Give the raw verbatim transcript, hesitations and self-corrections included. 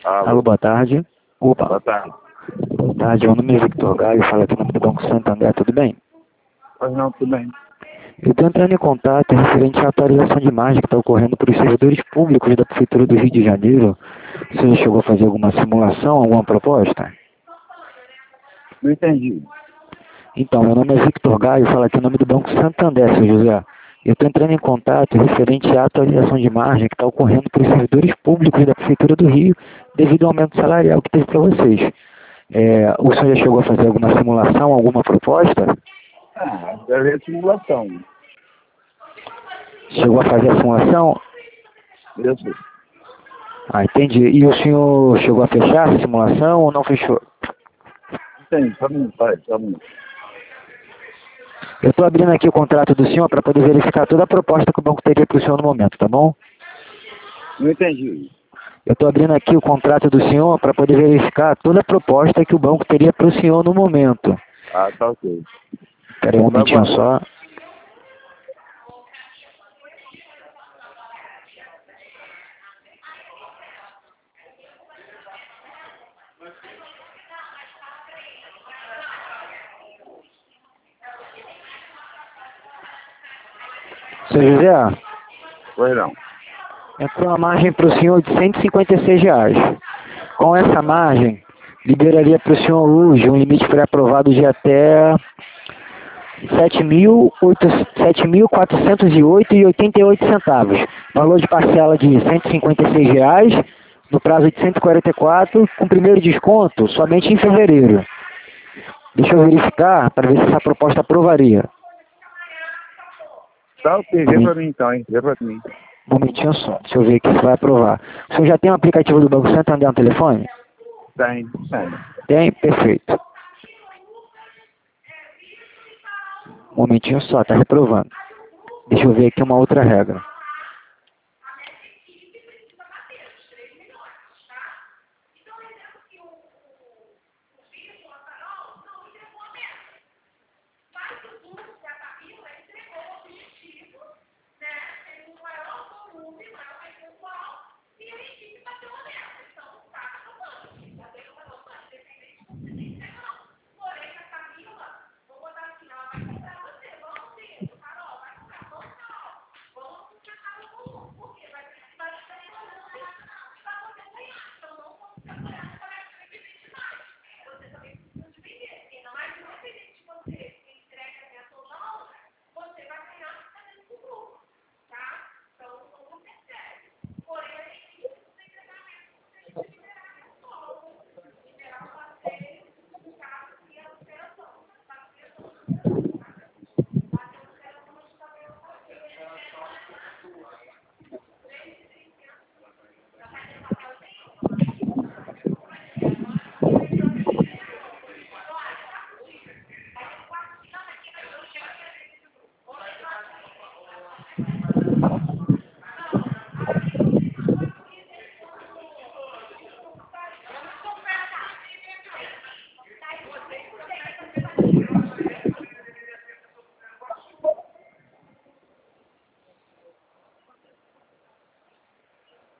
Alô, Alô, boa tarde. Opa, boa tarde. boa tarde. Meu nome é Victor Gaio, fala aqui no nome do Banco Santander, tudo bem? Pois não, tudo bem. Eu estou entrando em contato referente à atualização de margem que está ocorrendo para os servidores públicos da Prefeitura do Rio de Janeiro. Você já chegou a fazer alguma simulação, alguma proposta? Não entendi. Então, meu nome é Victor Gaio, fala aqui no nome do Banco Santander, seu José. Eu estou entrando em contato referente à atualização de margem que está ocorrendo para os servidores públicos da Prefeitura do Rio devido ao aumento salarial que teve para vocês. É, o senhor já chegou a fazer alguma simulação, alguma proposta? Ah, deve ser simulação. Chegou a fazer a simulação? Isso. Ah, entendi. E o senhor chegou a fechar a simulação ou não fechou? Entendi, só um minuto, pai, só um minuto. Eu estou abrindo aqui o contrato do senhor para poder verificar toda a proposta que o banco teria para o senhor no momento, tá bom? Não entendi. Eu estou abrindo aqui o contrato do senhor para poder verificar toda a proposta que o banco teria para o senhor no momento. Ah, tá ok. Espera aí um Vai momentinho aguardar. só. Seu José, Pois não. entrou uma margem para o senhor de cento e cinquenta e seis reais. Com essa margem, liberaria para o senhor hoje um limite pré-aprovado de até sete mil quatrocentos e oito reais e oitenta e oito centavos. Valor de parcela de cento e cinquenta e seis reais, no prazo de cento e quarenta e quatro, com primeiro desconto somente em fevereiro. Deixa eu verificar para ver se essa proposta aprovaria. Tá ok, vê pra mim então, hein? Vê pra mim. Um momentinho só, deixa eu ver aqui se vai aprovar. O senhor já tem um aplicativo do Banco Santander no telefone? Tem, tem. Tem? Perfeito. Um momentinho só, está reprovando. Deixa eu ver aqui uma outra regra.